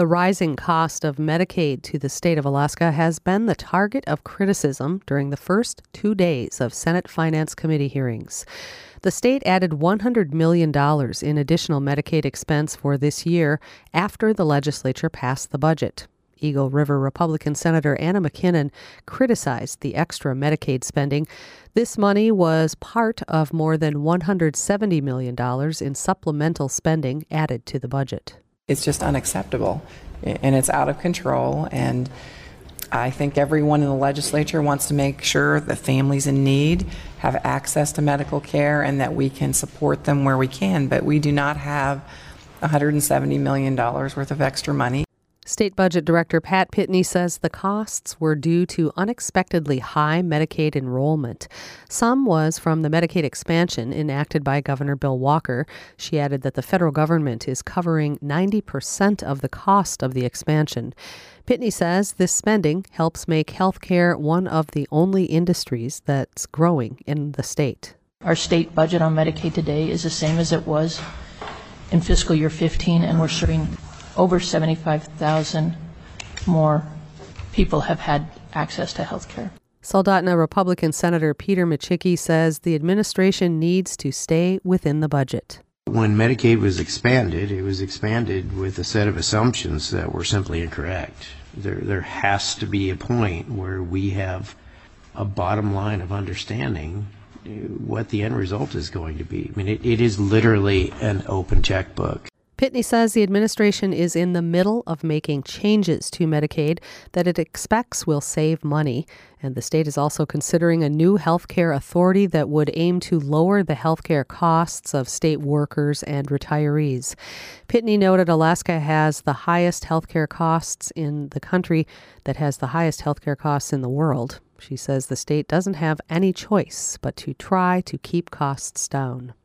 The rising cost of Medicaid to the state of Alaska has been the target of criticism during the first 2 days of Senate Finance Committee hearings. The state added $100 million in additional Medicaid expense for this year after the legislature passed the budget. Eagle River Republican Senator Anna McKinnon criticized the extra Medicaid spending. This money was part of more than $170 million in supplemental spending added to the budget. It's just unacceptable, and it's out of control, and I think everyone in the legislature wants to make sure that families in need have access to medical care and that we can support them where we can, but we do not have $170 million worth of extra money. State Budget Director Pat Pitney says the costs were due to unexpectedly high Medicaid enrollment. Some was from the Medicaid expansion enacted by Governor Bill Walker. She added that the federal government is covering 90% of the cost of the expansion. Pitney says this spending helps make healthcare one of the only industries that's growing in the state. Our state budget on Medicaid today is the same as it was in fiscal year 15, and we're serving over 75,000 more people have had access to health care. Soldotna Republican Senator Peter Micciche says the administration needs to stay within the budget. When Medicaid was expanded, it was expanded with a set of assumptions that were simply incorrect. There has to be a point where we have a bottom line of understanding what the end result is going to be. I mean, it is literally an open checkbook. Pitney says the administration is in the middle of making changes to Medicaid that it expects will save money. And the state is also considering a new health care authority that would aim to lower the health care costs of state workers and retirees. Pitney noted Alaska has the highest health care costs in the country, that has the highest health care costs in the world. She says the state doesn't have any choice but to try to keep costs down.